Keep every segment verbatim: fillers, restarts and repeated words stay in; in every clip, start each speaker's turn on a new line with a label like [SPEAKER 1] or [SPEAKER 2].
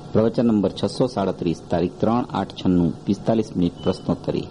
[SPEAKER 1] પ્રવચન નંબર છસો સાડત્રીસ, તારીખ ત્રણ આઠ છન્નું, પિસ્તાલીસ મિનિટ પ્રશ્નોત્તરી.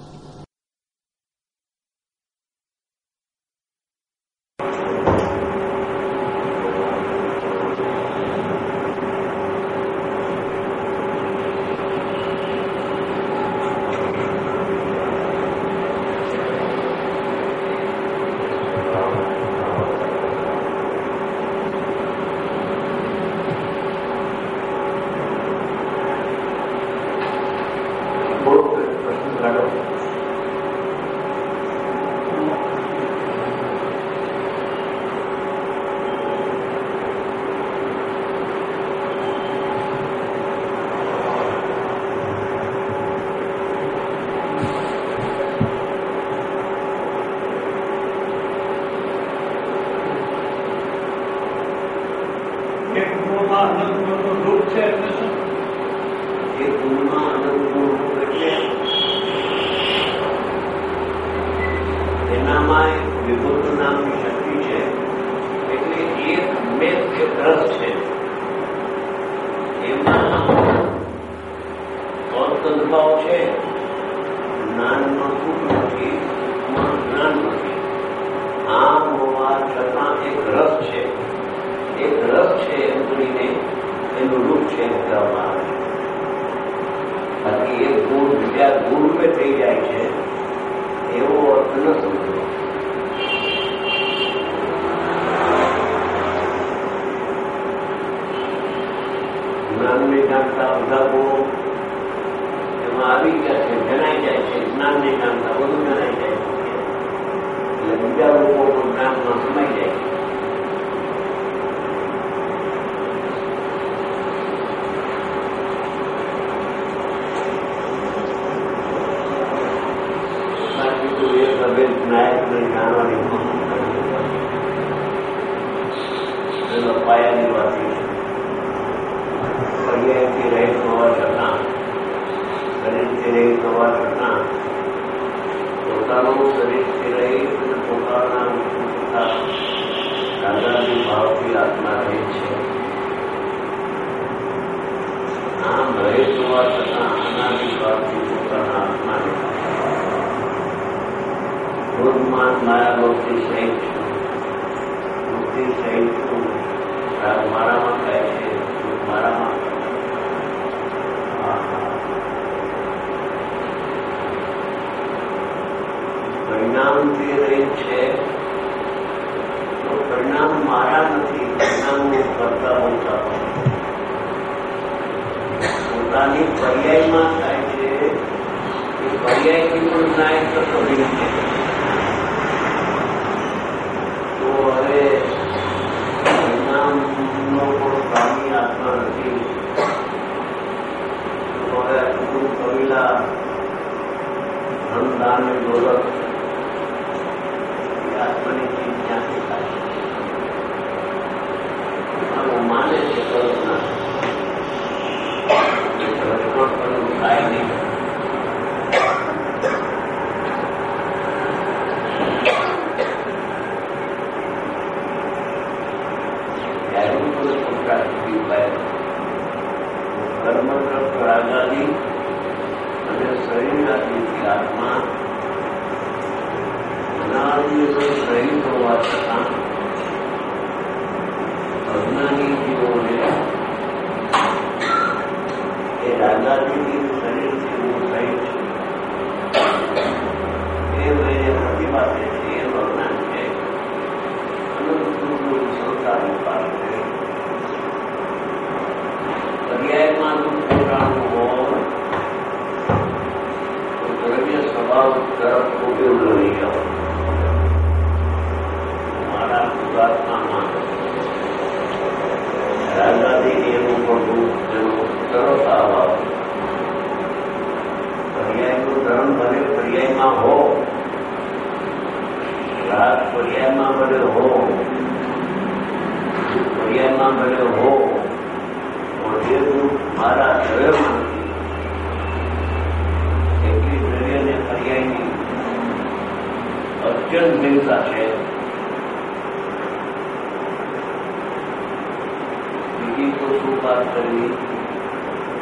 [SPEAKER 2] બીજી તો શું વાત કરવી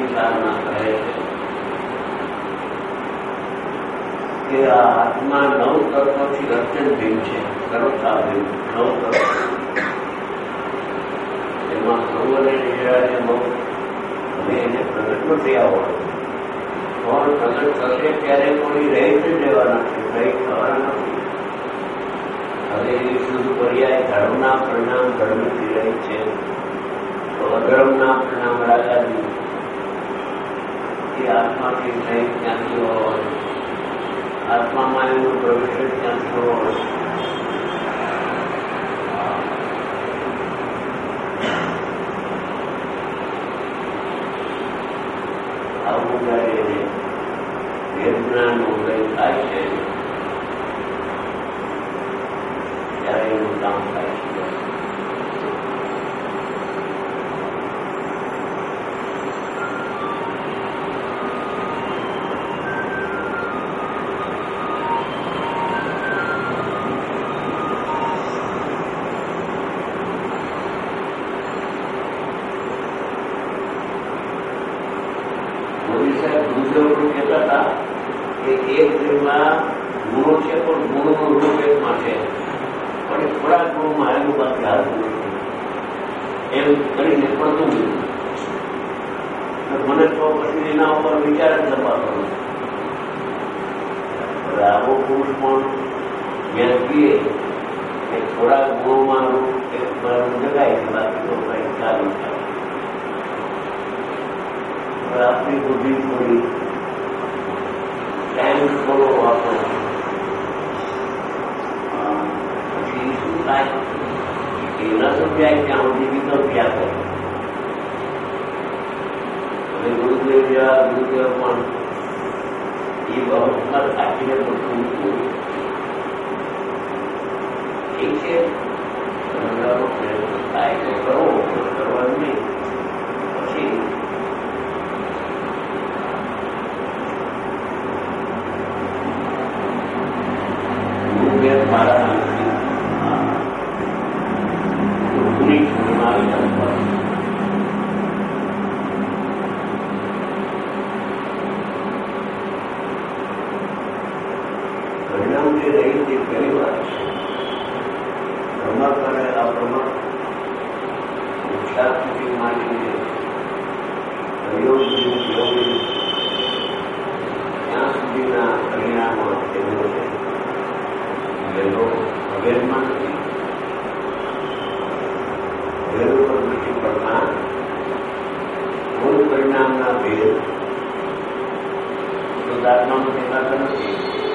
[SPEAKER 2] વિચારમાં કહે છે કે આ આત્મા નવ તત્વથી અત્યંત ભિન્ન છે, સર્વથા ભિન્ન નવ તત્વ. એમાં સૌને નિરાળે બહુ અને એને પ્રગટ નથી આવડતું. પણ પ્રગટ થશે ત્યારે કોઈ રહિત જ રહેવાના છે, રહિત થવાના નથી. હવે એ શુદ્ધ પર્યાય ધર્મના પરિણામ ધર્મથી રહિત છે, તો અધર્મના પરિણામ રાગાદી એ આત્માથી રહિત ક્યાંથી હોય? આત્મામાં એનો પ્રવેશ જ ક્યાંથી હોય? આવું જયારે વેદનાનો ઉદય થાય છે ત્યારે એનું કામ થાય છે. કહેતા હતા કે એક દેહમાં ગુણો છે, પણ ગુણોનું રૂપ એકમાં છે, પણ એ થોડા ગુણોમાં આવેલું બાકી હાલતું નથી. એમ કરીને પડતું મને તો પછી એના ઉપર વિચાર જ લપાતો. આવો પુરુષ પણ જ્યાં કહીએ કે થોડા ગુણોમાં એક જગાય છે, બાકી તો કઈ ચાલુ થાય. આપણી બુદ્ધિ થોડી ટાઈમ થોડો વાપરો, પછી શું થાય એ ન સમજાય ત્યાં સુધી વિકલ્પ્યા કરે. હવે ગુરુદેવ જેવા ગુરુદેવ પણ એ બહુ થાકીને બધું મૂકવું ઠીક છે, સમજાવવાનો પ્રયત્ન થાય તો કરો, કરવાનું નહીં. પછી મારા પૂરી પરિણામ જે રહી તે પહેલી વાત છે. પ્રમાણ કરે આ પ્રમાણ ઉચ્ચાર સુધી માંડીને પ્રયોગની યોગની ત્યાં સુધીના પરિણામો એનો છે. ભેદો અભેદમાં નથી, ભેદ ઉપર નથી પડતા. મૂળ પરિણામના ભેદ શુદ્ધાત્મામાં દેખાતા નથી.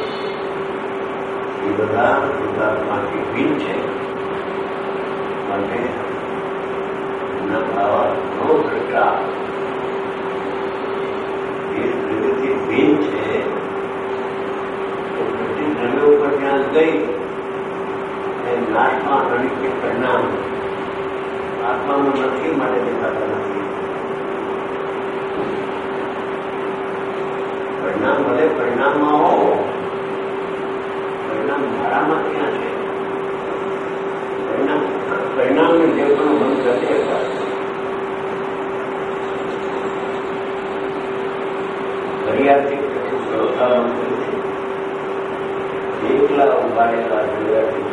[SPEAKER 2] એ બધા શુદ્ધાત્માથી ભિન્ન છે. માટે એમના આવા નવ દ્રષ્ટા એ દ્રવ્યથી ભિન્ન છે. દ્રવ્યો ઉપર જ્યાં ગઈ નાશમાં અનિત્ય પરિણામ આત્માનું નથી, માટે દેખાતા નથી. પરિણામ ભલે પરિણામમાં હો, પરિણામ મારામાં ક્યાં છે? પરિણામ પરિણામને જે પણ બંધ કરી હતા ફરિયાદથી કેટલું સરળતા બંધ કરી એકલા ઉભાડેલા જોયા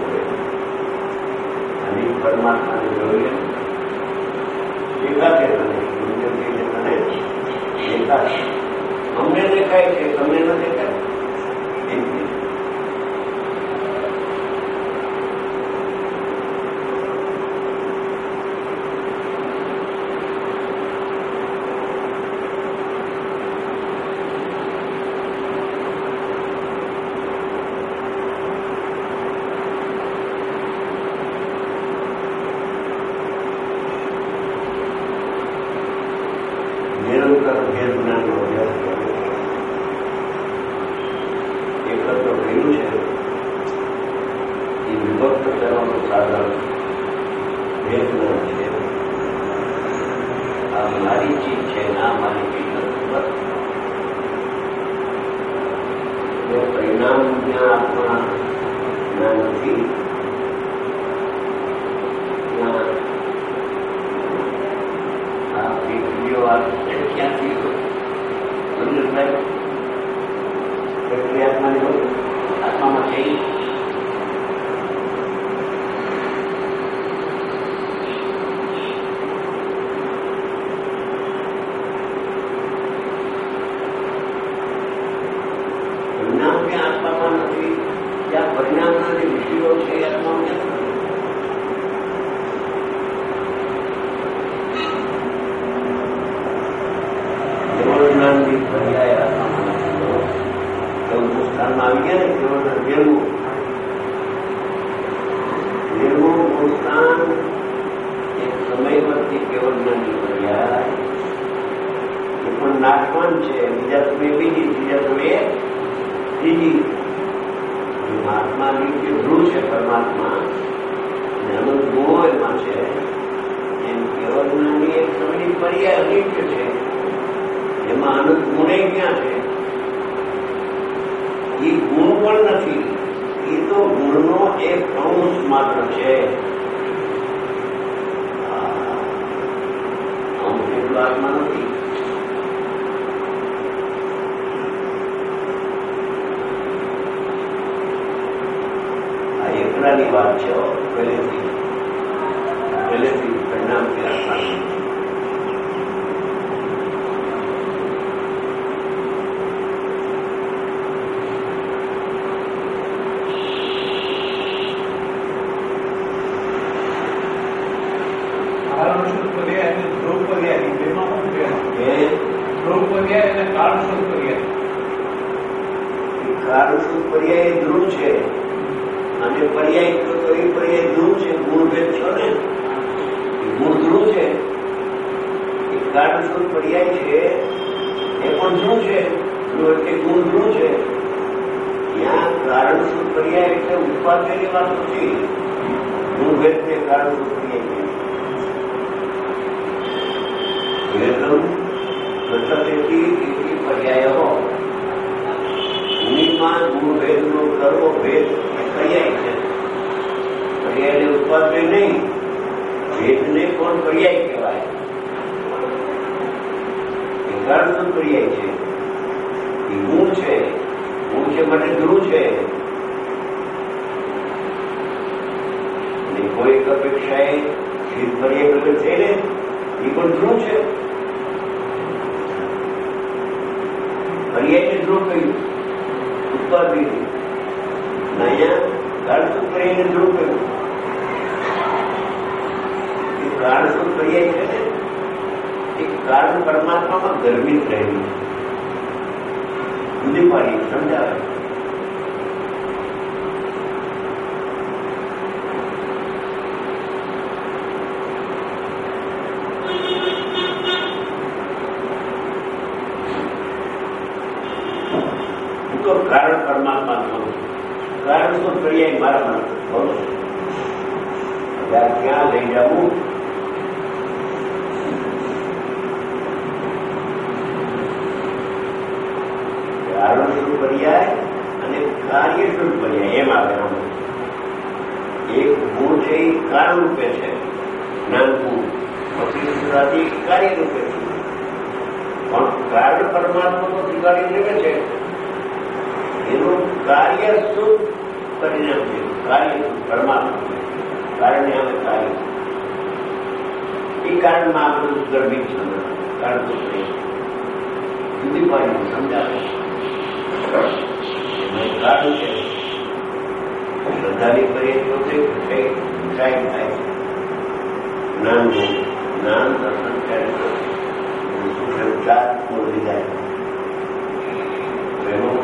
[SPEAKER 2] અને પરમાત્માને જોઈએ દેખાશે મને દેખાશે. અમને દેખાય છે, તમને ન દેખાય. નિરંતર ભેદ જ્ઞાનનો અભ્યાસ કર્યો છે. એકત્ર કર્યું છે એ વિભક્ત કરવાનું સાધન ભેદ જ્ઞાન છે. આ મારી ચીજ છે, ના મારી ચીજ નથી. તો પરિણામ જ્યાં આપણા જ્ઞાન નથી ત્યાં આ પીઠીઓ ક્યાંથી સમજાય કેટલી આત્માની હોય આત્મામાં છે પરિણામ ક્યાં આત્મામાં નથી ત્યાં પરિણામના જે વિષયો છે એ આત્મામાં ક્યાં નથી જ્ઞાનની પર્યાય આત્મામાં નથી સ્થાનમાં આવી ગયા ને કેવળ જેવું જેવું સ્થાન એક સમયવર્તી કેવળ જ્ઞાનની પર્યાય એ પણ નાશવાન છે બીજા સમયે બીજી બીજા સમયે ત્રીજી મહાત્માની જે ધ્રુવ છે પરમાત્મા અને અનંત ગુણો એમાં છે એમ કેવળ જ્ઞાનની એક સમયની પર્યાય અનિત્ય છે એમાં અનંત ગુણે ક્યાં છે એ ગુણ પણ નથી એ તો ગુણનો એક અંશ માત્ર છે અંશ એટલો આત્મા નથી આ એકલાની વાત છે પહેલેથી પહેલેથી પરિણામથી આત્માની કારણસૂત્ર પર્યાય ધ્રુવ છે અને પર્યાય તો એ પર્યાય ધ્રુવ છે ગુણભેદ છો ને ગુણ ધ્રુવ છે એ કારણસૂત્ર પર્યાય છે એ પણ ધ્રુવ છે એટલે ગુણ ધ્રુવ છે ત્યાં કારણસૂત્ર પર્યાય એટલે ઉત્પાદનની વાત નથી ગુણભેદ ને કારણસૂત્ર પર્યાય વેદમ પ્રસક્તિ એથી પર્યાયો ભૂમિમાં ગુણભેદનો કરવો ભેદ પર્યાય છે પર્યાયને ઉત્પાદન નહીં ભેદને પણ પર્યાય કહેવાય એ કારણસૂત્ર પર્યાય છે એ ગુણ છે ગુણ છે માટે ધ્રુવ છે અને કોઈક અપેક્ષાએ પર્યાય પ્રગટ છે ને એ પણ ધ્રુવ છે પર્યાયને ધ્રુવ કહ્યું ઉત્પાદન અહીંયા કારણસૂત્ર પર્યાયને ધ્રુવ કહ્યું એ કારણસૂત્ર પર્યાય છે ને એ કારણ પરમાત્મામાં ગર્ભિત રહેલી જુદી પાડી સમજાવે કારણ પરમાત્મા થવું કારણ શું પર્યાય મારા મને ક્યાં લઈ જવું કારણ શું પર્યાય અને કાર્ય શું પર્યાય એમ આવે એક ગુણ છે એ કારણ રૂપે છે જ્ઞાન ગુણ પછી કાર્ય રૂપે છે પણ કારણ પરમાત્મા તો સ્વીકારી લેવે છે એનું કાર્ય શુદ્ધ પરિણામ છે કાર્ય પરમાત્મા કારણે અમે કાર્ય એ કારણમાં આ બધું ગર્ભિત છે કારણ તો જુદી પાડી સમજાવે કારણ છે શ્રદ્ધાની કરીએ તો તે ઊંચાઈ થાય જ્ઞાન જ્ઞાન દર્શન કરે ચાર બોલી જાય એનું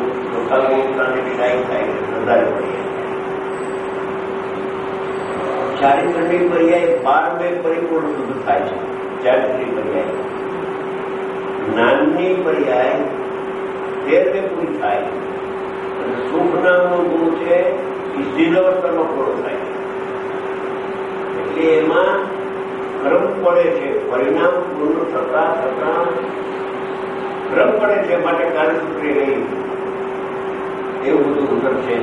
[SPEAKER 2] ચારિત્રની પર્યાય બાર બે પરિપૂર્ણ શુદ્ધ થાય છે ચારિત્રી પર્યાય જ્ઞાનની પર્યાય તેર બે પૂરી થાય અને સુખ નામનો ગુણ છે એ સ્થિરવર્તનમાં પૂરો થાય એટલે એમાં ક્રમ પડે છે પરિણામ પૂર્ણ થતા થતા ક્રમ પડે છે માટે કાર્યસૂત્રે નહીં એવું બધું ઉત્તર છે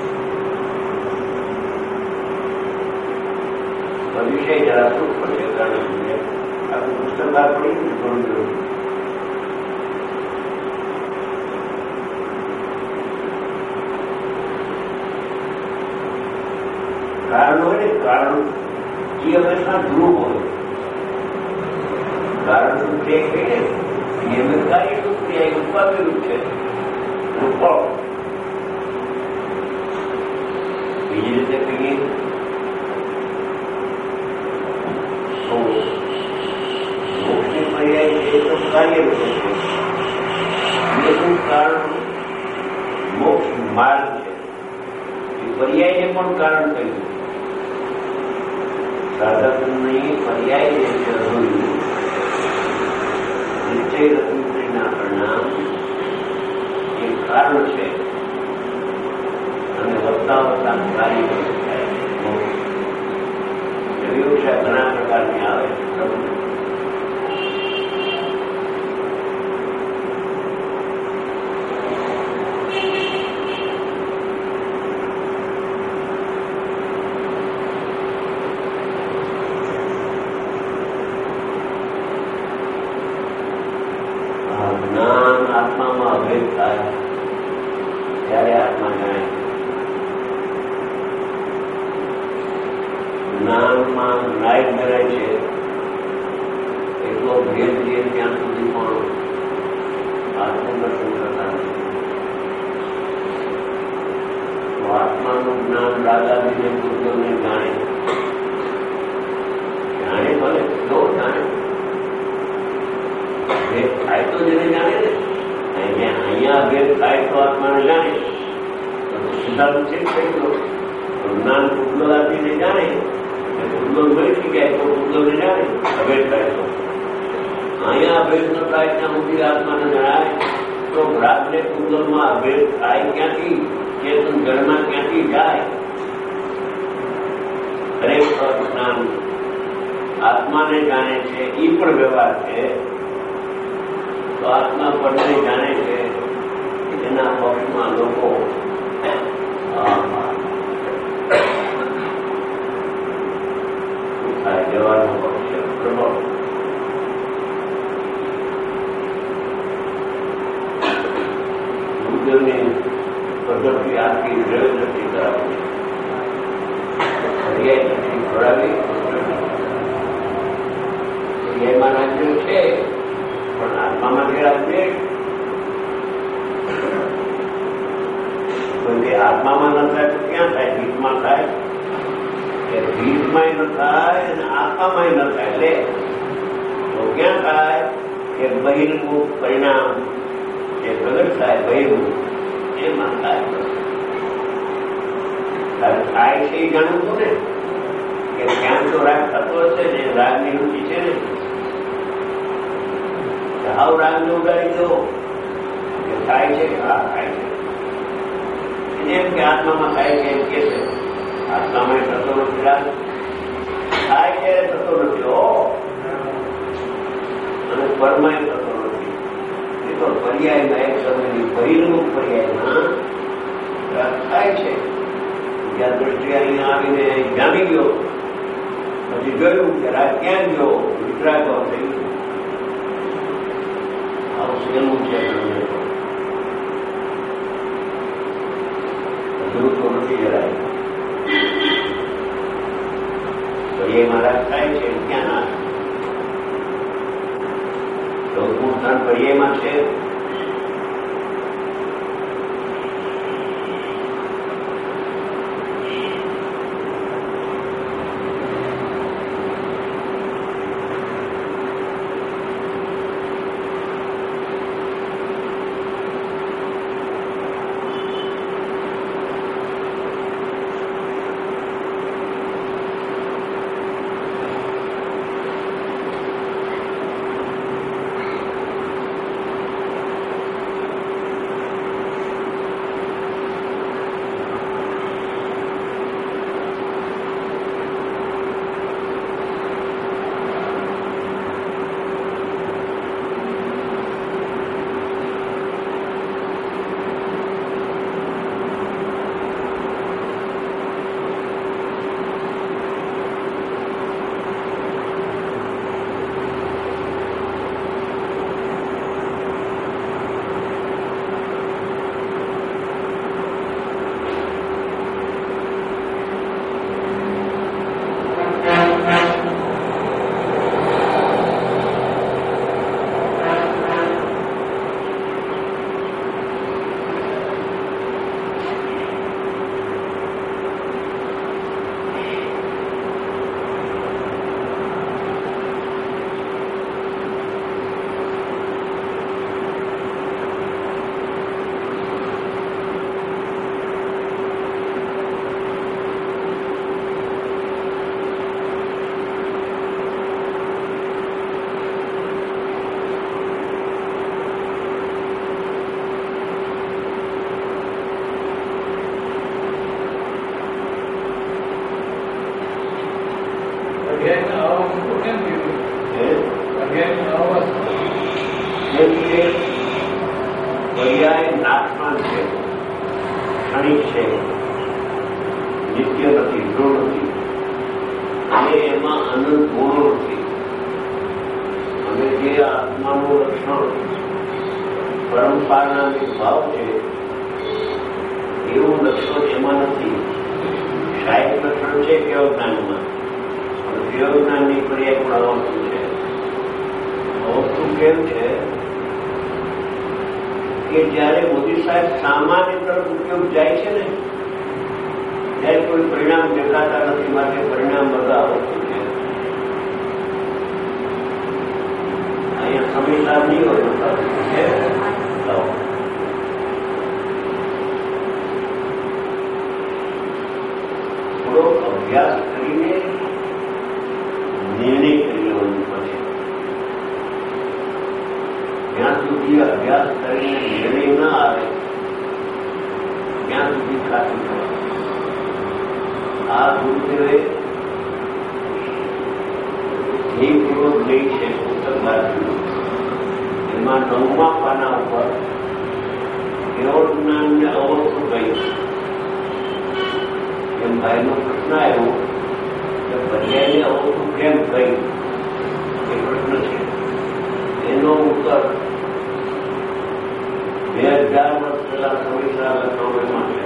[SPEAKER 2] વિષય જરા શું પડશે કારણ આખું પુસ્તક પડી થોડું કારણ એ હંમેશા ધ્રુવ હોય. કારણ સૂત્ર એ કહીએ નિયમિત કાર્ય સૂત્ર એ ઉત્પાદન છે. બીજી રીતે કહીએ તો મોક્ષની પર્યાય છે તો કાર્ય છે. કારણ મોક્ષ માર્ગ છે એ પર્યાયને પણ કારણ કહ્યું. સાધકની પર્યાય જે છે નિશ્ચય રત્નના પરિણામ એ કારણ છે અને વધતા વધતા કાર્ય થાય. એવી વિષય ઘણા પ્રકારની આવે. આત્મામાં અભેદ થાય ત્યારે આત્મા જાણે. જ્ઞાનમાં લાઈટ ધરાય છે એટલો ભેદ છે ત્યાં સુધી પણ આત્મદર્શન થતા નથી. તો આત્માનું જ્ઞાન દાદાજીને પૂર્વને જાણે જાણે ભલે જો જાણે ભેદ થાય તો જેને જાણે ને અહીંયા ભેદ થાય તો આત્માને જાણે સીધા છે જ્ઞાન પૂર્વલાજીને જાણે પૂર્વ મળી શકાય તો પૂર્વને જાણે અભેદ થાય તો અહીંયા અભેદ ન થાય ત્યાં સુધી આત્માને જણાય તો રાતને પૂર્વમાં અભેદ થાય ક્યાંથી ચેતન જળમાં ક્યાંથી જાય. દરેક જ્ઞાન આત્માને જાણે છે એ પણ વ્યવહાર છે. તો આત્મા પડને જાણે છે એના પક્ષમાં લોકો જવાનો પક્ષ પ્રભાવ બુદ્ધની પદ્ધતિ આખી દ્રવ્ય દ્રષ્ટિ કરાવે છે. ખોરાવી એમાં રાજ્ય છે પણ આત્મામાં જે રાજ્ય કોઈ આત્મામાં ન થાય તો ક્યાં થાય? ભીતમાં થાય. ભીતમાં ન થાય અને આત્મામાં ન થાય. એટલે તો ક્યાં થાય કે બહિર્મુખ પરિણામ જે પ્રગટ થાય બહિર્મુખ એમાં થાય. થાય છે એ જાણવું છું ને કે ક્યાં તો રાગ થતો હશે ને રાગની રુચિ છે ને હાવ રાગને ઉડાડી દો કે થાય છે હા થાય છે જેમ કે આત્મામાં થાય છે એમ કે છે આત્મામાં થતો નથી રાગ થાય છે થતો નથી હો અને પરમાય થતો નથી. એ તો પર્યાયમાં એક સમયની બહિર્મુખ પર્યાયમાં રાગ થાય છે. જ્યાં દ્રષ્ટિ અહીંયા આવીને જામી ગયો પછી જોયું કે રાગ ક્યાં ગયો વિતરાગો થઈ ગયો. આવું છે અધૂરું તો નથી જરાય. તો એ મારા થાય છે ક્યાં ના ચૌદમું સ્થાન પર્યાયમાં છે. જેમ કે પર્યાય નાશવાન છે, ક્ષણિક છે, નિત્ય નથી, દૃઢ નથી, અને એમાં અનંત ગુણો નથી. અને જે આત્માનું લક્ષણ પરંપરાના ભાવ છે એવું લક્ષણ એમાં નથી. શાયદ લક્ષણ છે કેવ જ્ઞાનમાં, પણ કેવ જ્ઞાનની પર્યાય પણ અવસ્તુ છે. અવસ્તુ કેમ છે કે જયારે મોદી સાહેબ સામાન્ય તરફ ઉપયોગ જાય છે ને ત્યારે કોઈ પરિણામ દેખાતા નથી, માટે પરિણામ બધા અવસ્તુ છે. અહીંયા સમજદાર નહીં હોય છે. થોડો અભ્યાસ કરીને નિર્ણય કરી લેવાનું પડશે. જ્યાં સુધી અભ્યાસ કરીને નિર્ણય ના આવે ત્યાં સુધી ખાતું થવાનું. આ ગુરુદેવે જે પૂર્વક લઈ છે પુસ્તક વાંચ્યું, એમાં નવમા પાના ઉપર કેવળ જ્ઞાનને અવસ્તુ કહી. એમ ભાઈનો પ્રશ્ન આવ્યો કે પર્યાયને અવસ્તુ કેમ કહી, એ પ્રશ્ન છે. એનો ઉત્તર બે હજાર વર્ષ પહેલા સમીક્ષા લખવામાં છે.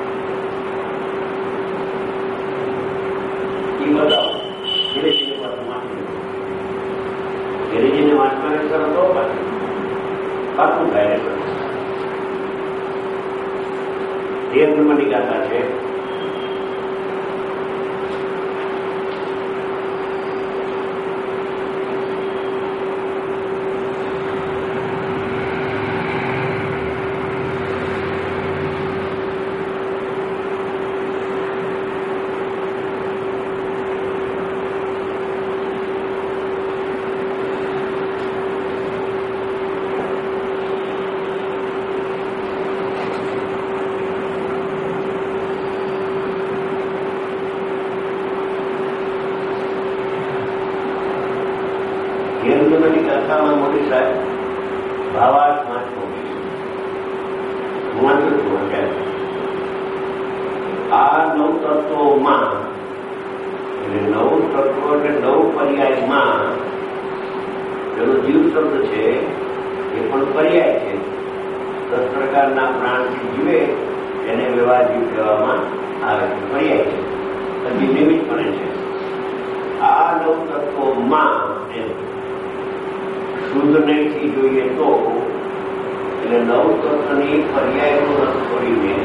[SPEAKER 2] એ બતાવો ધીરેજીને પાછું વાંચી ધીરેજીને વાંચવાની શરત તો પાછું પાકું થાય છે. એ નંબરની ગાથા છે. હિન્દુની કથામાં મોદી સાહેબ ભાવાર્થ વાંચવો વાંચું છું. આ નવ તત્વોમાં એટલે નવ તત્વો એટલે નવ પર્યાયમાં જેનો જીવ શબ્દ છે એ પણ પર્યાય છે. દસ પ્રકારના પ્રાણથી જીવે એને વ્યવહાર જીવ કહેવામાં આવે છે, પર્યાય છે, પછી નિમિત્તપણે છે. આ નવ તત્વોમાં શુદ્ધ નહીંથી જોઈએ તો એટલે નવ તત્વની પર્યાયનો રસ છોડીને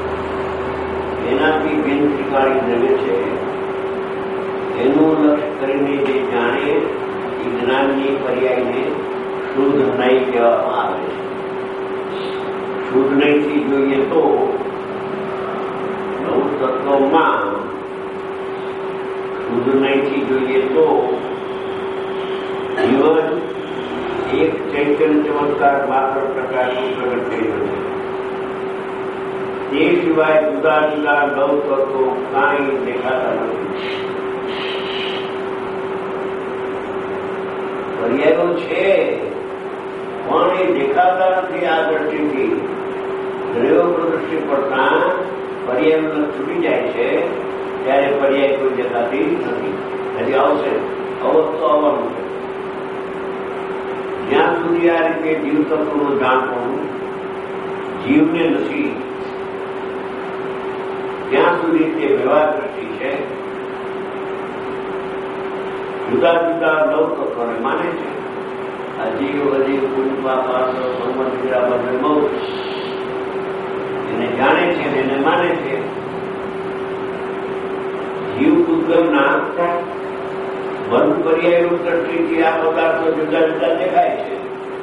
[SPEAKER 2] એનાથી બિન સ્વીકારી દ્રવ્ય છે એનું લક્ષ્ય કરીને જે જાણે એ જ્ઞાનની પર્યાયને શુદ્ધ નહીં કહેવામાં આવે છે. શુદ્ધ નહીંથી જોઈએ તો નવ તત્વમાં શુદ્ધ નહીંથી જોઈએ તો જીવન એક ચૈતન્ય ચમત્કાર માત્ર પ્રકાશનું પ્રગટ થઈ રહ્યું છે. તે સિવાય જુદા જુદા નવ તત્વો કાંઈ દેખાતા નથી. પર્યાયો છે પણ એ દેખાતા નથી. આ દ્રષ્ટિથી દ્રવ્યો પ્રદૃષ્ટિ પડતા પર્યાયો છૂટી જાય છે ત્યારે પર્યાય કોઈ દેખાતી નથી. હજી આવશે, અવસ્તુ આવવાનું છે. જ્યાં સુધી આ રીતે જીવ તત્વનું જાણવું જીવને નથી ત્યાં સુધી તે વ્યવહાર દ્રષ્ટિ છે. જુદા જુદા નવ તત્વોને માને છે. આ જીવ અજીવ પુષ્પા પાસ સંબંધ એને જાણે છે એને માને છે. જીવ પૂતગલના બંધ પર્યાયનું દ્રષ્ટિથી આ પદાર્થો જુદા જુદા દેખાય છે.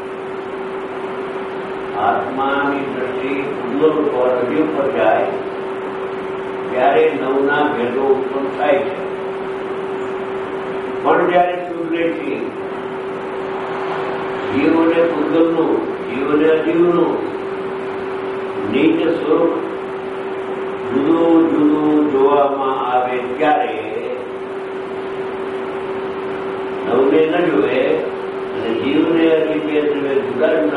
[SPEAKER 2] આત્માની દ્રષ્ટિ પૂતગલ પર જીવ પર જાય ત્યારે નવના ભેદો ઉત્પન્ન થાય છે. પણ જયારે શુદ્ધથી જીવ અને પૂતગલનું જીવ અને અજીવનું નીચ સ્વરૂપ જુદું જુદું જોવામાં આવે ત્યારે નવને ન જોવે અને જીવને અજીવે જુદા જુદા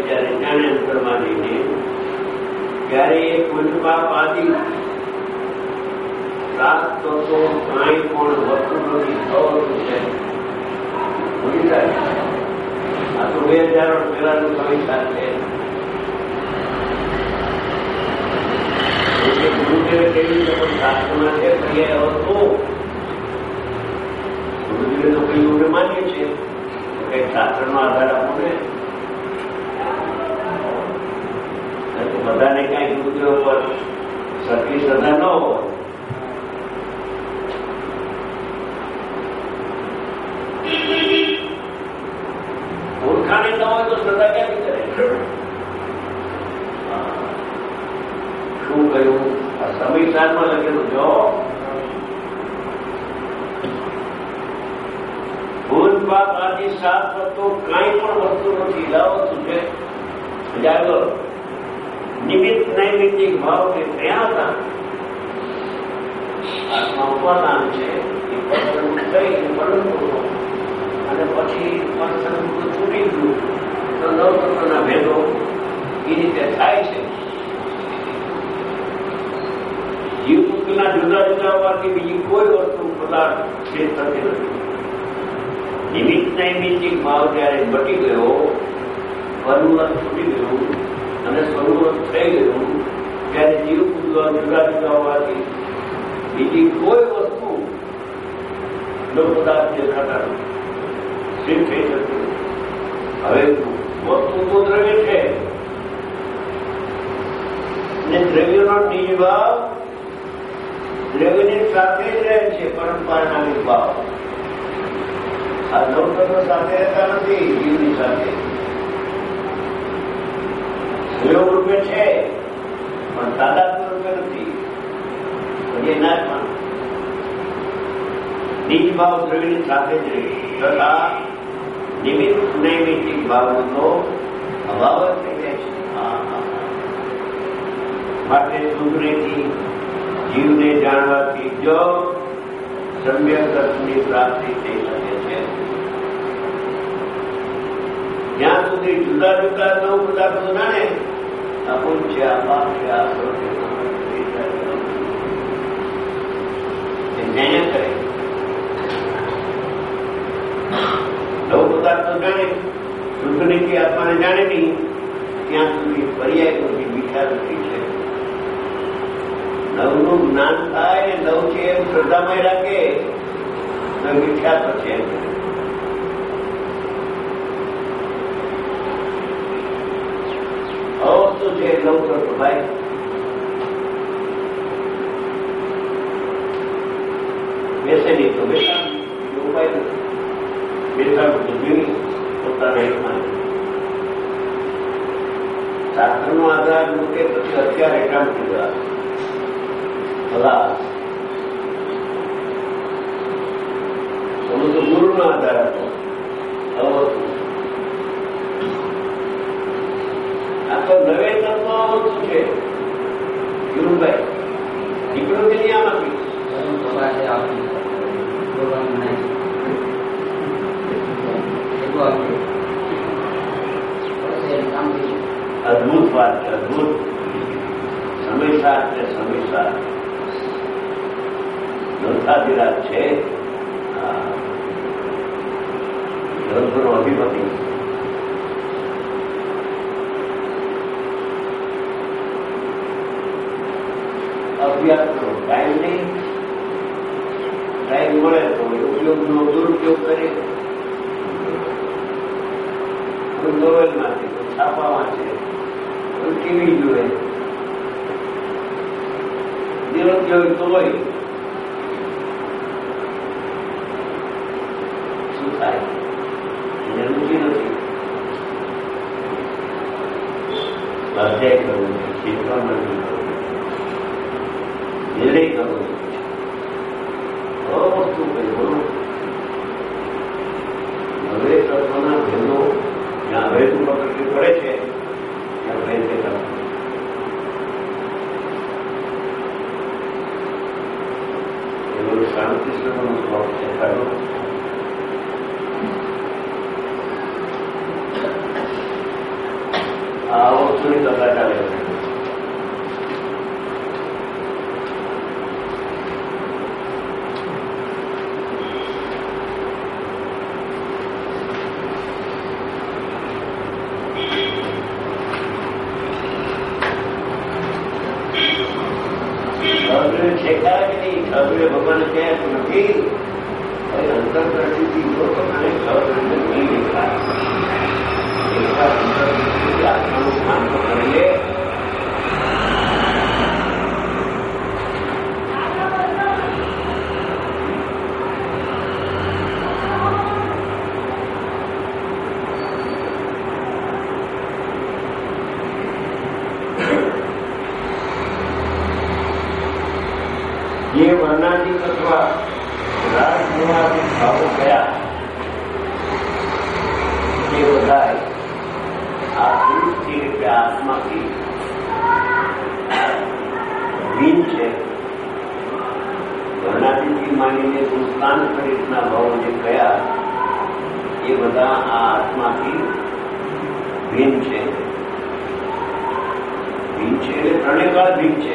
[SPEAKER 2] ત્યારે જાણે અંતરમાં જઈને ત્યારે એ કુંજમાં પાદી સાત તો કાંઈ પણ વસ્તુ નથી થતું છે. ભૂલી જાય આ તો બે હજાર વર્ષ પહેલાનું કવિતા છે. ગુરુદેવે કેવી રીતે પણ શાસ્ત્રમાં છે પર્યાય હતો. ગુરુદેવે તો કઈ એવું માનીએ છીએ કઈક શાસ્ત્રનો આધાર આપો ને. બધાને કઈ ગુરુદેવ પર સરખી શ્રદ્ધા ન હોય. ઓળખાણી ન હોય તો શ્રદ્ધા ક્યાંથી કરે? શું કહ્યું આ સમીક્ષામાં લખેલું જો ભૂલ પાપ આદિ સાત તત્વો કાંઈ પણ વસ્તુ નથી લાવતું છે. જાગો નિમિત્ત નૈમિત્તિક ભાવ કે ક્યાં હતા? આત્મા ઉપાદાન છે એ પસંદ થઈ પરંતુ અને પછી પસંદ છૂટી ગયું તો નવતત્વના ભેદો એ રીતે થાય છે. જીવ મુક્તિના જુદા જુદા હોવાથી બીજી કોઈ વસ્તુ પદાર્થ છે થતી નથી. નિમિત્ત નૈમિત્તિક ભાવ જયારે મટી ગયો, પરમત છૂટી ગયું અને સ્વરૂપ થઈ ગયું ત્યારે જીવ જુદા જુદા હોવાથી બીજી કોઈ વસ્તુ નો પદાર્થ દેખાતા સ્થિર થઈ જતું. હવે વસ્તુ તો દ્રવ્ય છે ને દ્રવ્યનો નિજ ભાવ દ્રવ્યની સાથે જ રહે છે. પરંપરાના ભાવ આ નવતત્વ સાથે રહેતા નથી. જીવની સાથે સહયોગ રૂપે છે પણ તાદાત્મ્ય રૂપે નથી. પછી નાશમાં નિજ ભાવ દ્રવ્યની સાથે જ રહે તથા નિમિત્ત નૈમિત્તિક ભાવનો તો અભાવ જ થઈ જાય છે. માટે સુધરેથી જીવને જાણવાથી જો સમ્યક દર્શનની પ્રાપ્તિ થઈ શકે છે. જ્યાં સુધી જુદા જુદા નવ પદાર્થો જાણે અપુન છે આ પાપ છે આ ન્યાય કરે. નવ પદાર્થો જાણે શુદ્ધ નીતિ આત્માને જાણે નહીં ત્યાં સુધી પર્યાય કોઈ મીઠા નથી છે. નવનું જ્ઞાન થાય ને નવ છે એમ શ્રદ્ધામાં રાખે વિખ્યાત છે. અવસ્તુ છે નવ કરતો ભાઈ બેસે નહીં તો બેસા ઉપાય નથી. બેસાડું તો જીવી પોતાના હિતમાં. શાસ્ત્રનો આધાર મૂકે પછી અત્યારે કામ કીધા ભલા તમે તો ગુરુનો આધાર આપો. આ તો નવે તત્વ શું છે ગુરુભાઈ નીકળો કે નહીં આમાંથી? અદભુત વાત છે. અદભુત સમયસાર છે. સમયસાર ગ્રંથાધિરાજ છે. ગ્રંથોનો અધિપતિ. અભ્યાસ કરો. ટાઈમ નહીં, ટાઈમ મળે તો ઉપયોગનો દુરુપયોગ કરીએ. કોઈ નોવેલ માંથી કોઈ છાપા વાંચે, કોઈ ટીવી જોવે, નિરુદ્યોગ તો હોય. શું થાય? એને રુચિ નથી. સ્વાધ્યાય કરવું છે, શીખવા નથી કરવું, નિર્ણય કરવો છે. વસ્તુ કઈ બોલું હવે તત્વના ભેદો જ્યાં ભેદ પ્રકૃતિ પડે છે ત્યાં ભેદ દેતા એ બધું શાંતિ સ્વરૂપનો સ્વભાવ છે. ખરો આ વસ્તુની કદાચ આવે છેકાય કે નહીં ખબર ભગવાન ક્યાંક નથી અંતર પ્રતિથી જો તમને ખબર નહીં દેખાય આત્માનું જ્ઞાન તો કરીએ જે વર્ણાધિક અથવા રાજગુણાધિક ભાવો ગયા એ બધા આ દૃષ્ટિ રીતે આત્માથી ભીન છે. વર્ણાધિથી માંડીને દુષ્કાંત સહિતના ભાવો જે ગયા એ બધા આ આત્માથી ભીન છે. ભીન છે એટલે ત્રણેય કાળ ભીન છે.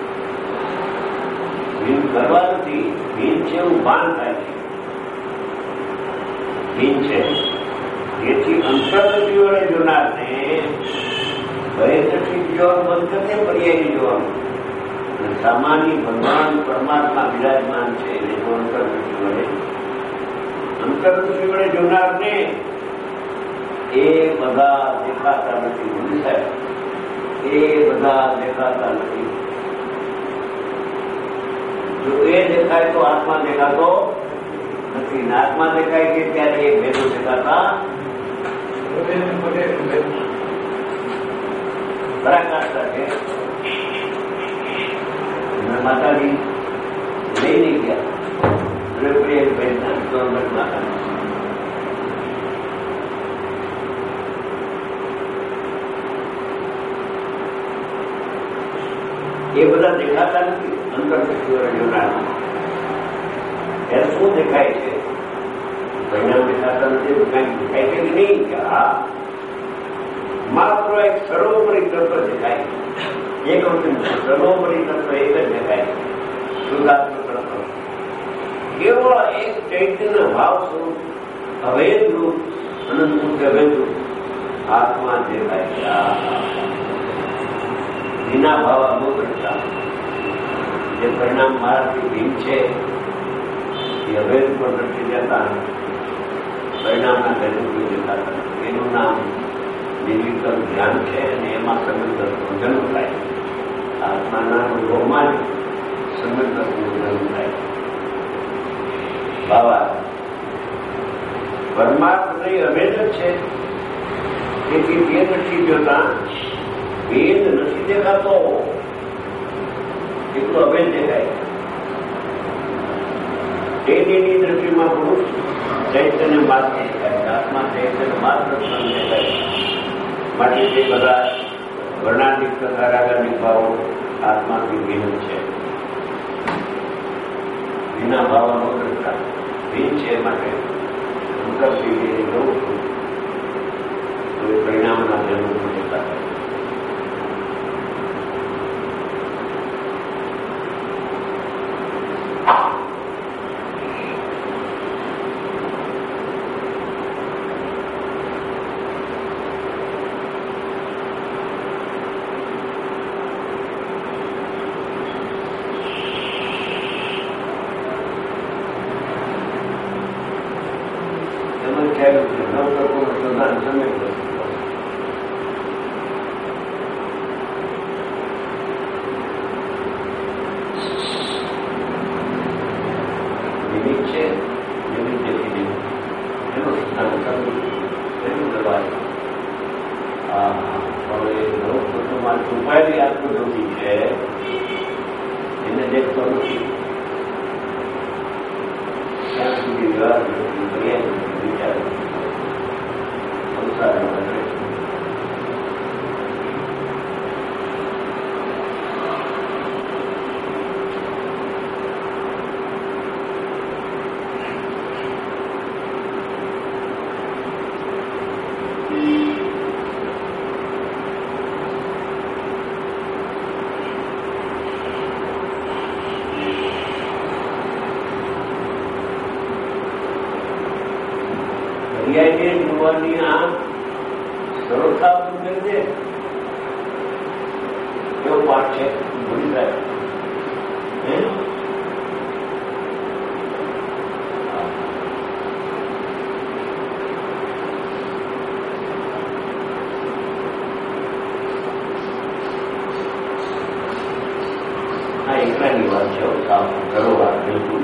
[SPEAKER 2] ભીન કરવા નથી, ભીન છે એવું ભાન થાય છે. ભીન છે જેથી અંતર્ગતિ વડે જોનારને ભયદૃષ્ટિ જોવાનું બંધ કરશે, પર્યાયની જોવાનું. અને સામાન્ય ભગવાન પરમાત્મા બિરાજમાન છે એટલે જો અંતર્દૃષ્ટિ વડે અંતર્દૃષ્ટિ વડે જોનારને એ બધા દેખાતા નથી. ભૂલી સાહેબ, એ બધા દેખાતા નથી. જો એ દેખાય તો આત્મા દેખાતો નથી. આત્મા દેખાય છે ત્યારે એ ભેદો દેખાતા પરાકાષ્ઠા છે. માતાજી લઈ નહીં ગયા માતા એ બધા દેખાતા નથી. અંતર્દૃષ્ટિ જોનાર ત્યારે શું દેખાય છે? પરિણામ દેખાતા નથી. કંઈક દેખાય છે કે નહીં કે આ માત્ર એક સર્વોપરી તત્વ દેખાય. એક વખત સર્વોપરી તત્વ એક જ દેખાય, શુદ્ધાત્મક તત્વ. કેવળ એક ચૈતન્ય ભાવ સ્વરૂપ અભેદ રૂપ અનંત મુક્ત અભેદ રૂપ આત્મા દેખાય છે. વિના ભાવ અમુકતા જે પરિણામ મારાથી ભીમ છે એ અભેદ પર દ્રષ્ટિ જતા પરિણામના ભેદરૂપી દેખાતા. એનું નામ નિર્વિકલ્પ ધ્યાન છે અને એમાં સમગ્રનું જન્મ થાય. આત્માના અનુભવમાં જ સમગ્રનું જન્મ થાય. બાબા પરમાત્મા અભેદ જ છે. તેથી તે નથી જોતા ભેદ નથી દેખાતો, એટલું અભેદ દેખાય. તેની દ્રષ્ટિમાં પુરુષ ચૈતન્ય માત્ર દેખાય, આત્મા ચૈતન્ય માત્ર દેખાય. માટે તે બધા વર્ણાધિક તથા રાગાધિક ભાવો આત્માથી ભિન્ન છે. વિના ભાવનો દ્રષ્ટા ભિન્ન છે. માટે અંતરથી જવું છું તો એ પરિણામના જન્મ દેતા ઉપાયની આત્મજ્યોતિ છે એને દેખતો નથી. ત્યાં સુધી વ્યવહાર વિચાર સંસાર કરવાની આ સરળતા કરી દે કેવો પાઠ છે ભૂલી જાય. આ એકલાની વાત છે. કામ કરો વાત બિલકુલ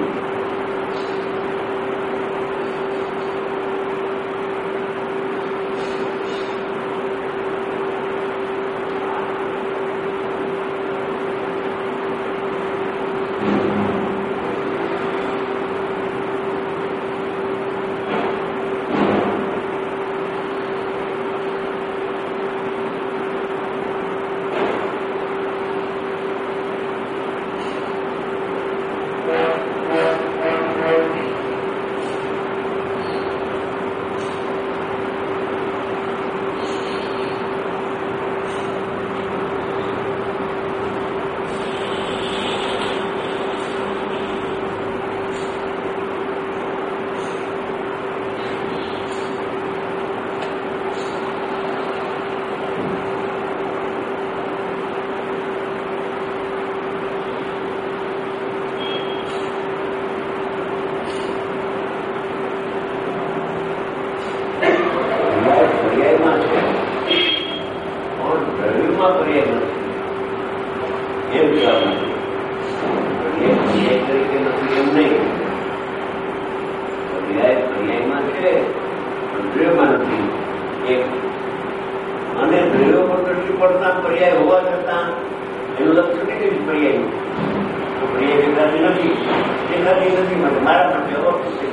[SPEAKER 2] અને દ્રવ્યો પર દ્રષ્ટિ પડતા પર્યાય હોવા છતાં એનું લક્ષણ કેવી પર્યાય તો પર્યાય દેખાતી નથી દેખાતી નથી માટે મારા માટે અવસ્થ છે.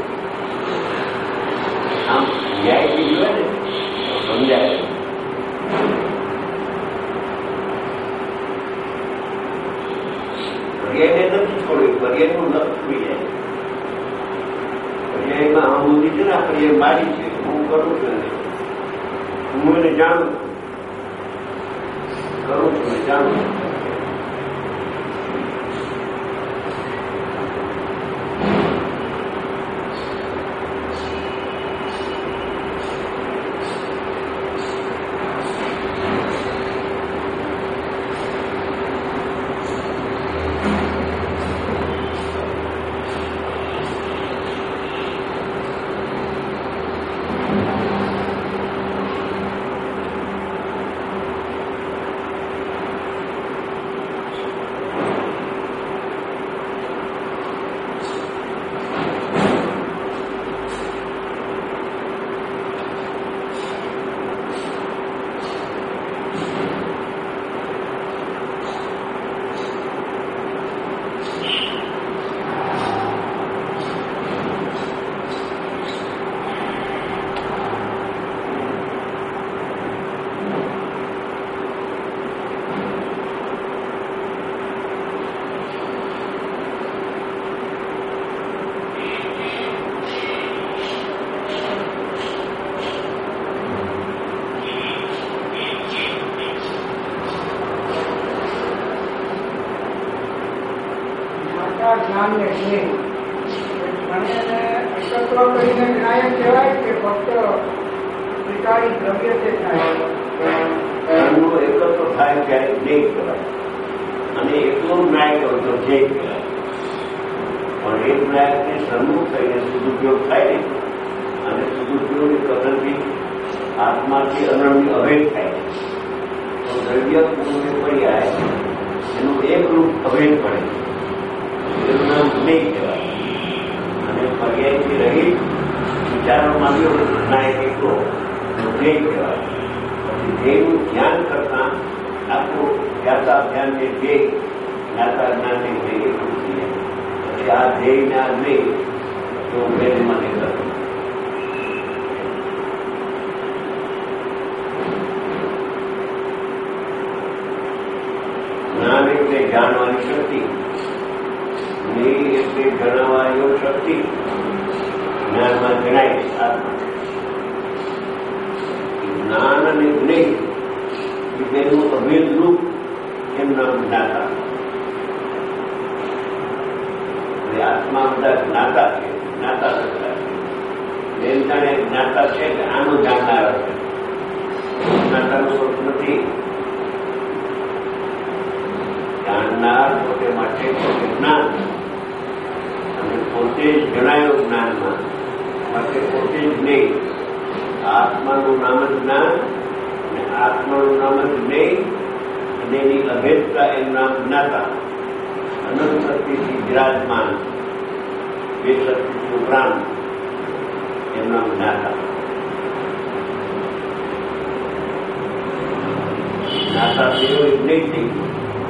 [SPEAKER 2] આમ ન્યાય થી જોયે ને સમજાય. પર્યાયને નથી છોડ્યું, પર્યાયનું લક્ષ થઈ જાય. પર્યાયમાં અનુભૂતિ છે ને આ પર્યાય મારી છે, હું કરું છું ને હું એને જાણું કરું છું ને જાણું.
[SPEAKER 3] જ્ઞાનને એકત્ર કરીને જ્ઞાય કહેવાય કે ફક્ત વિચારી દ્રવ્ય તે થાય
[SPEAKER 2] એકત્ર થાય ત્યારે જ્ઞેય કહેવાય અને એકલો ન્યાય કરો તો જે કહેવાય. પણ એક ન્યાયને સન્મુખ થઈને સદુપયોગ થાય ને અને સદુપયોગની કદરથી આત્માથી અનન્ય અભેદ થાય તો દ્રવ્ય પૂર્ણ પર્યાય એનું એક રૂપ અભેદ પડે એનું નામ જ્ઞેય કહેવાય. અને પર્યાયથી રહી વિચારોમાં ન્યાય એકલો જ્ઞેય કહેવાય. પછી ધ્યેયનું ધ્યાન કરતા આખું જ્ઞાતા ધ્યાનને ધ્યેય જ્ઞાતા જ્ઞાનને ધ્યેય એકલું થઈ જાય. પછી આ ધ્યેયને આ જ્ઞેય તો ભેદમાં દેખાતું. જ્ઞાન એટલે જાણવાની શક્તિ, જ્ઞેય એટલે જણાવવાની શક્તિ. જ્ઞાનમાં જણાય આત્મા. જ્ઞાન અને જ્ઞેય એ બેનું અભેદ રૂપ એમ નામ જ્ઞાતા. આત્મા બધા જ્ઞાતા છે, જ્ઞાતા કરતા છે. એમ જાણે જ્ઞાતા છે કે આનું જાણનાર હશે. જ્ઞાતાનું સ્વરૂપ નથી. જાણનાર પોતે માટે પોતે જ્ઞાન અને પોતે જ જણાયો જ્ઞાનમાં માટે પોતે જ નહીં. આત્માનું નામ જ જ્ઞાન અને આત્માનું નામ જ નહીં અને એની અભેદતા એનું નામ જ્ઞાતા. અનંત શક્તિથી વિરાજમાન બે શક્તિ ઉપરાંત એનું નામ જ્ઞાતા. જ્ઞાતા તેઓ નહીં થઈ ગયું.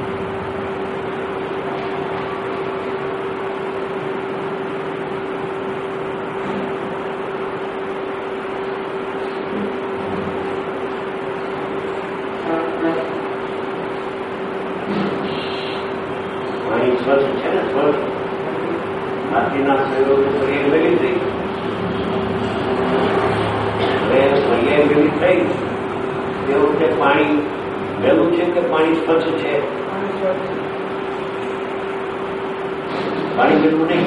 [SPEAKER 2] સ્વચ્છ છે ને સ્વચ્છ માટીના સંયોગ પર્યાય ભેગી થઈ. હવે પર્યાય ભેગી થઈ તે વખતે પાણી ભેગું છે કે પાણી સ્વચ્છ છે? પાણી ભેગું નહીં.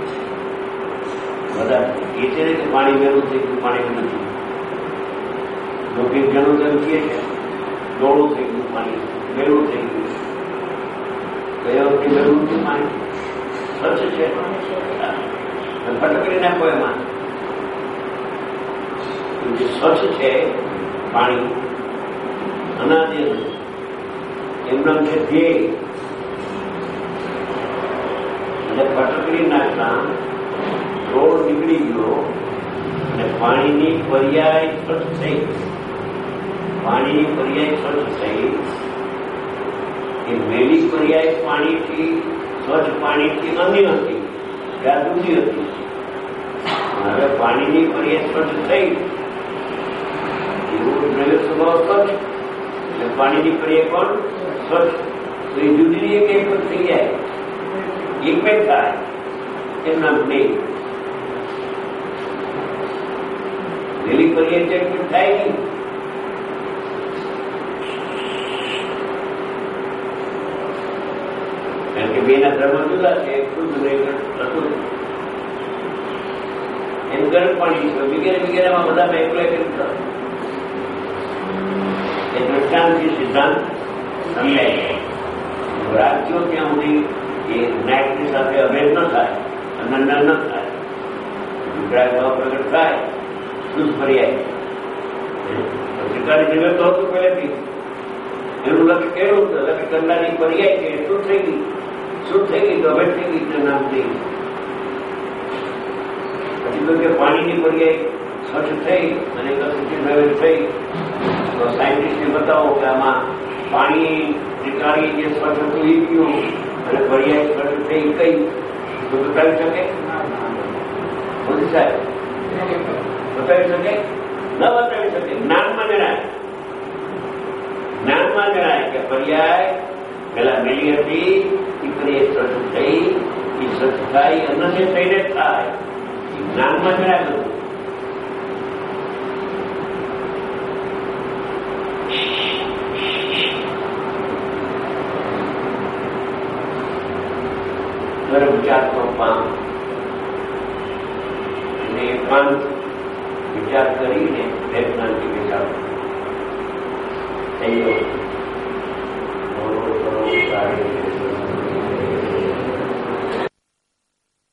[SPEAKER 2] બધા એ છે ને કે પાણી ભેગું થઈ ગયું, પાણી નથી. લોકો ઘણું તેમ કહે છે ડોળું થઈ ગયું, પાણી ભેગું થઈ ગયું. ગયા વખતે ભેગું હતું પાણી સ્વચ્છ છે. ફટકડી નાખો એમાં. જે સ્વચ્છ છે પાણી અનાદિ એમના છે ધ્યેય. એટલે ફટકડી નાખતા રોડ નીકળી ગયો અને પાણીની પર્યાય સ્વચ્છ થઈ. પાણીની પર્યાય સ્વચ્છ થઈ. એ મેલી પર્યાય પાણીથી સ્વચ્છ પાણીથી અન્ય હતી, ત્યાં દૂધી હતી. હવે પાણીની પર્યાય સ્વચ્છ થઈ એવું દ્રવ્ય સ્વભાવ સ્વચ્છ એટલે પાણીની પર્યાય પણ સ્વચ્છ. તો એ જુદી એક એક થઈ જાય, એક બે થાય એમના નહીં. મેલી પર્યાય ચેક થાય નહીં. કારણ કે બેના ધર્મ જુદા છે, શુદ્ધ ને અશુદ્ધ. એમ ગરમ પાણી છે વગેરે વગેરેમાં બધામાં એકલો એક એ દ્રષ્ટાંતથી સિદ્ધાંત સમજાય જાય. રાજ્યો ત્યાં સુધી એ જ્ઞાનની સાથે અભેદ ન થાય, અનંત ન થાય, વિકરાળ ભાવ પ્રગટ થાય, શુદ્ધ પર્યાય. સરકારી જગત તો હતું પહેલેથી. એનું લક્ષ્ય કેવું હતું? લક્ષ્ય કરનારી પર્યાય છે શું થઈ ગઈ, શું થઈ ગઈ તો અભેદ થઈ ગઈ નામ થઈ. પછી તો કે પાણીની પર્યાય સ્વચ્છ થઈ અને કશું દ્રવ્ય થઈ તો સાયન્ટિસ્ટને બતાવો કે આમાં પાણી નીકાળી જે સ્વચ્છ હતું એ ગયું અને પર્યાય સ્વચ્છ થઈ કઈ તો બતાવી શકે? મોદી સાહેબ બતાવી શકે? ન બતાવી શકે. જ્ઞાનમાં જણાય, જ્ઞાનમાં જણાય કે પર્યાય પેલા મેલી હતી એ પર્યાય સ્વચ્છ થઈ, એ સ્વચ્છ થાય અન્નને થઈને થાય. જ્ઞાનમાં જણાય બધું. વિચારનો પામ અને એકાંત વિચાર કરીને વેદનાથી વિચાર થઈ ગયો.